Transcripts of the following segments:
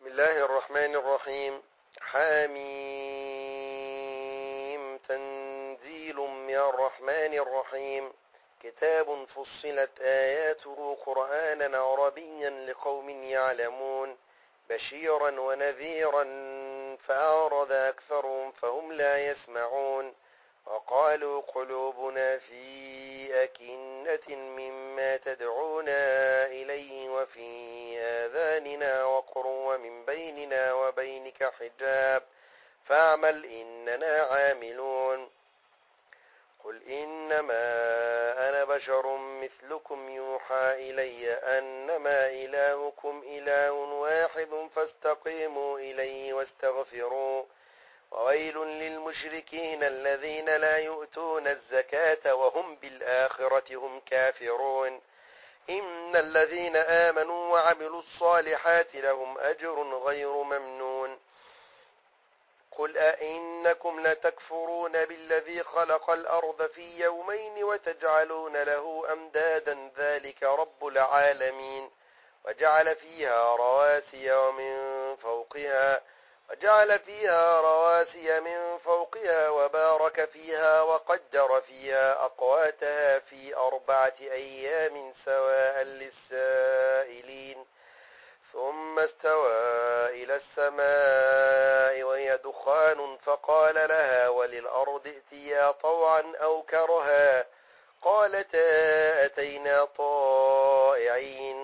بسم الله الرحمن الرحيم. حاميم تنزيل من الرحمن الرحيم. كتاب فصلت آياته قرآنا عربيا لقوم يعلمون بشيرا ونذيرا فأعرض أكثرهم فهم لا يسمعون وقالوا قلوبنا في أكنة مما تدعونا إليه وفي آذاننا وقر ومن بيننا وبينك حجاب فاعمل إننا عاملون. قل إنما أنا بشر مثلكم يوحى إلي أنما إلهكم إله واحد فاستقيموا إليه واستغفروه وويل للمشركين الذين لا يؤتون الزكاة وهم بالآخرة هم كافرون. إن الذين آمنوا وعملوا الصالحات لهم أجر غير ممنون. قل أئنكم لتكفرون بالذي خلق الأرض في يومين وتجعلون له أندادا ذلك رب العالمين وجعل فيها رواسي من فوقها وبارك فيها وقدر فيها أقواتها في 4 أيام سواء للسائلين ثم استوى إلى السماء وهي دخان فقال لها وللأرض ائتيا طوعا أو كرها قالتا أتينا طائعين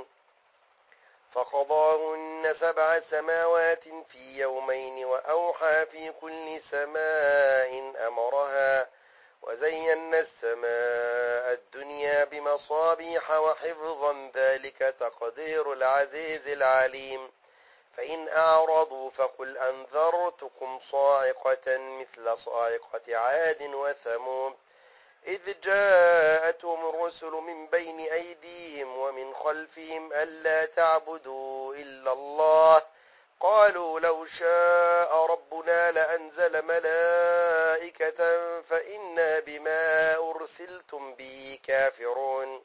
فقضاهن 7 سماوات في يومين وأوحى في كل سماء أمرها وزينا السماء الدنيا بمصابيح وحفظا ذلك تقدير العزيز العليم. فإن أعرضوا فقل أنذرتكم صاعقة مثل صاعقة عاد وثمود إذ جاءتهم الرسل من بين أيديهم ومن خلفهم ألا تعبدوا إلا الله قالوا لو شاء ربنا لأنزل ملائكة فإنا بما أرسلتم به كافرون.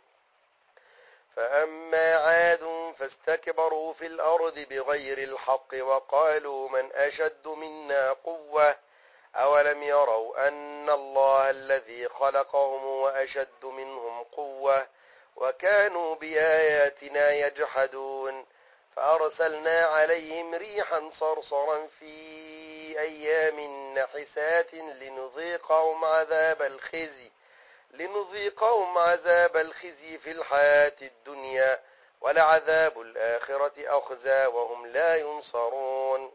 فأما عاد فاستكبروا في الأرض بغير الحق وقالوا من أشد منا قوة أولم يروا أن الله الذي خلقهم وأشد منهم قوة وكانوا بآياتنا يجحدون فأرسلنا عليهم ريحا صرصرا في أيام نحسات لنذيقهم عذاب الخزي في الحياة الدنيا ولعذاب الآخرة أخزى وهم لا ينصرون.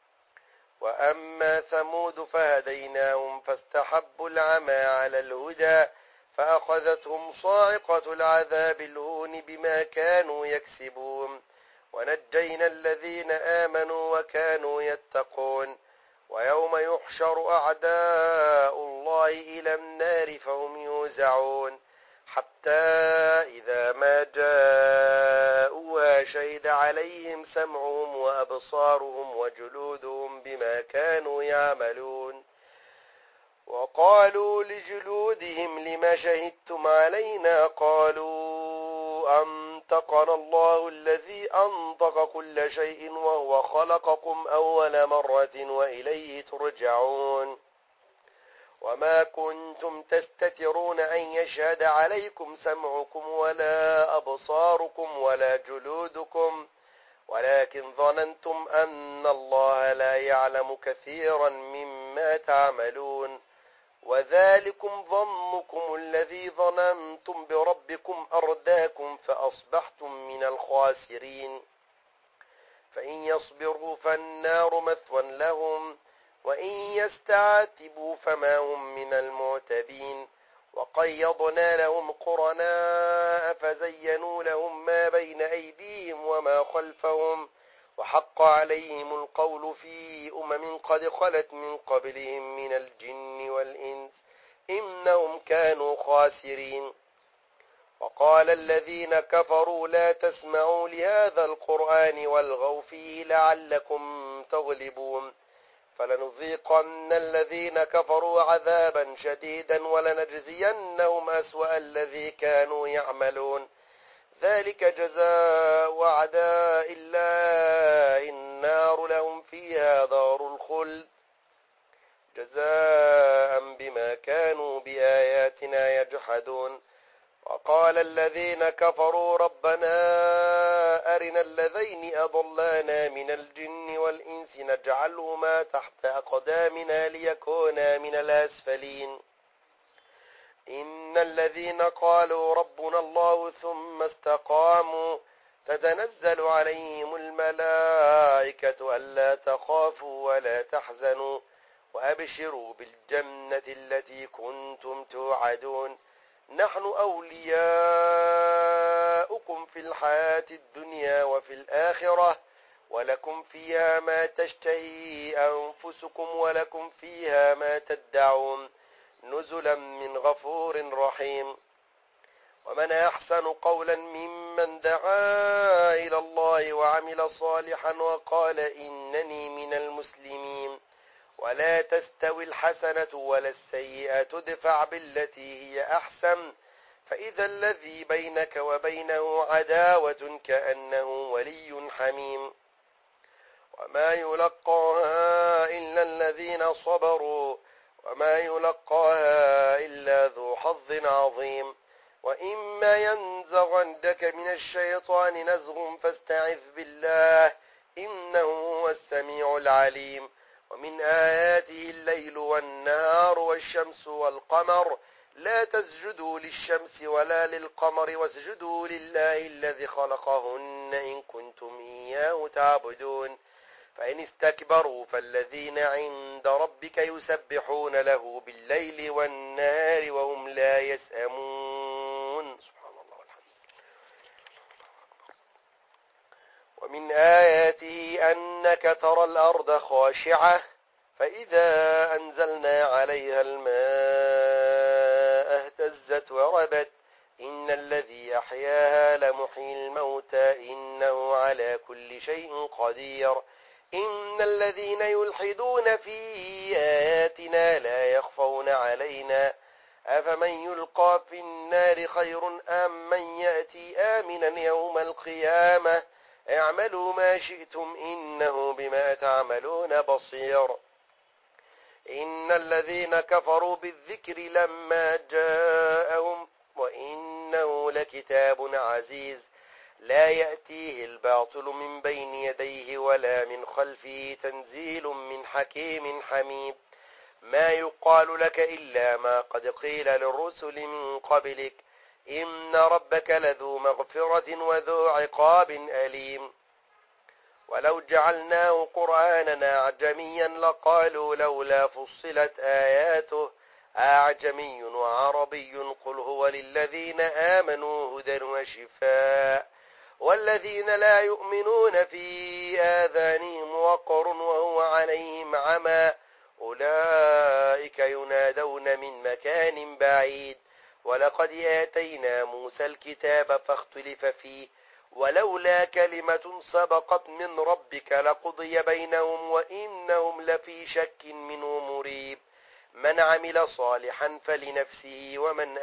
وأما ثمود فهديناهم فاستحبوا العمى على الهدى فأخذتهم صاعقة العذاب الهون بما كانوا يكسبون ونجينا الذين آمنوا وكانوا يتقون. ويوم يحشر أعداء الله إلى النار فهم يوزعون حتى إذا ما جاءوها شهد عليهم سمعهم وأبصارهم وجلودهم بما كانوا يعملون وقالوا لجلودهم لم شهدتم علينا قالوا أنطقنا الله الذي أنطق كل شيء وهو خلقكم أول مرة وإليه ترجعون. وما كنتم تستترون أن يشهد عليكم سمعكم ولا أبصاركم ولا جلودكم ولكن ظننتم أن الله لا يعلم كثيرا مما تعملون وذلكم ظنكم الذي ظننتم بربكم أرداكم فأصبحتم من الخاسرين. فإن يصبروا فالنار مثوى لهم وإن يستعتبوا فما هم من المعتبين. وقيضنا لهم قرناء فزينوا لهم ما بين أيديهم وما خلفهم وحق عليهم القول في قد خلت من قبلهم من الجن والإنس إنهم كانوا خاسرين. وقال الذين كفروا لا تسمعوا لهذا القرآن والغوا فيه لعلكم تغلبون فلنذيقن الذين كفروا عذابا شديدا ولنجزينهم أسوأ الذي كانوا يعملون ذلك جزاء أعداء الله النار فيها دار الخلد جزاء بما كانوا بآياتنا يجحدون وقال الذين كفروا ربنا أرنا الذين أضلانا من الجن والإنس نجعلهما تحت أقدامنا ليكونا من الأسفلين إن الذين قالوا ربنا الله ثم استقاموا تتنزل عليهم الملائكة ألا تخافوا ولا تحزنوا وأبشروا بالجنة التي كنتم توعدون نحن أولياؤكم في الحياة الدنيا وفي الآخرة ولكم فيها ما تشتهي أنفسكم ولكم فيها ما تدعون نزلا من غفور رحيم ومن أحسن قولا ممن دعا إلى الله وعمل صالحا وقال إنني من المسلمين ولا تستوي الحسنة ولا السيئة ادفع بالتي هي أحسن فإذا الذي بينك وبينه عداوة كأنه ولي حميم وما يلقاها إلا الذين صبروا وما يلقاها إلا ذو حظ عظيم وإما ينزغنك من الشيطان نزغ فاستعذ بالله إنه هو السميع العليم ومن آياته الليل والنهار والشمس والقمر لا تسجدوا للشمس ولا للقمر واسجدوا لله الذي خلقهن إن كنتم إياه تعبدون فإن استكبروا فالذين عند ربك يسبحون له بالليل والنهار وهم لا يسأمون سبحان الله والحمد ومن آياته أنك ترى الأرض خاشعة فإذا أنزلنا عليها الماء اهتزت وربت إن الذي أحياها لمحيي الموتى إنه على كل شيء قدير إن الذين يلحدون في آياتنا لا يخفون علينا أفمن يلقى في النار خير أم من يأتي آمنا يوم القيامة اعملوا ما شئتم إنه بما تعملون بصير إن الذين كفروا بالذكر لما جاءهم وإنه لكتاب عزيز لا يأتيه الباطل من بين يديه ولا من خلفه تنزيل من حكيم حميد ما يقال لك إلا ما قد قيل للرسل من قبلك إن ربك لذو مغفرة وذو عقاب أليم ولو جعلناه قرآنا أعجميا لقالوا لولا فصلت آياته أعجمي وعربي قل هو للذين آمنوا هدى وشفاء والذين لا يؤمنون في آذانهم وقر وهو عليهم عمى أولئك ينادون من مكان بعيد ولقد آتينا موسى الكتاب فاختلف فيه ولولا كلمة سبقت من ربك لقضي بينهم وإنهم لفي شك منه مريب من عمل صالحا فلنفسه ومن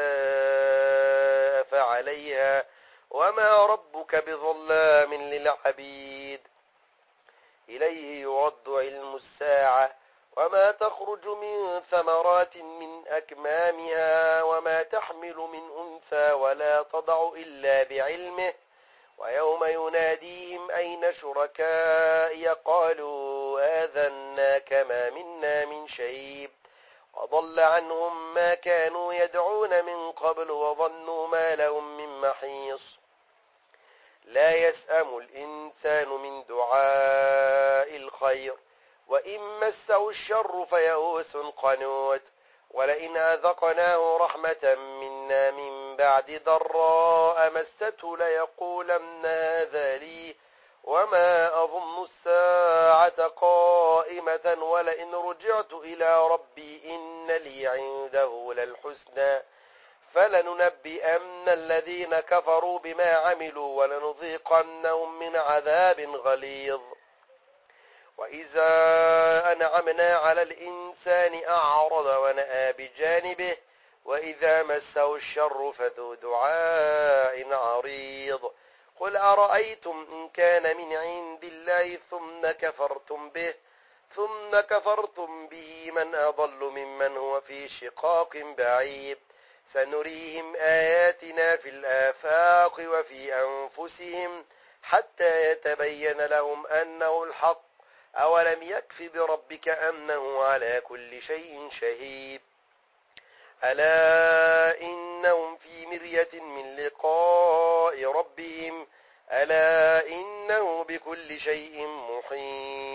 أساء فعليها وما ربك بظلام للعبيد إليه يرد علم الساعة وما تخرج من ثمرات من أكمامها وما تحمل من أنثى ولا تضع إلا بعلمه ويوم يناديهم أين شركائي قالوا آذناك ما منا من شهيد وضل عنهم ما كانوا يدعون من قبل وظنوا ما لهم من محيص لا يسأم الإنسان من دعاء الخير وإن مسه الشر فيئوس قنوت ولئن أذقناه رحمة منا من بعد ضراء مسته ليقولن هذا لي وما أظن الساعة قائمة ولئن رجعت إلى ربي إن لي عنده للحسنى فلننبئن الذين كفروا بما عملوا ولنذيقنهم من عذاب غليظ وإذا أنعمنا على الإنسان أعرض ونأى بجانبه وإذا مسه الشر فذو دعاء عريض قل أرأيتم إن كان من عند الله الله ثم كفرتم به من أضل ممن هو في شقاق بعيد سنريهم آياتنا في الآفاق وفي أنفسهم حتى يتبين لهم أنه الحق أولم يكف بربك أنه على كل شيء شهيد ألا إنهم في مرية من لقاء ربهم ألا إنه بكل شيء محيط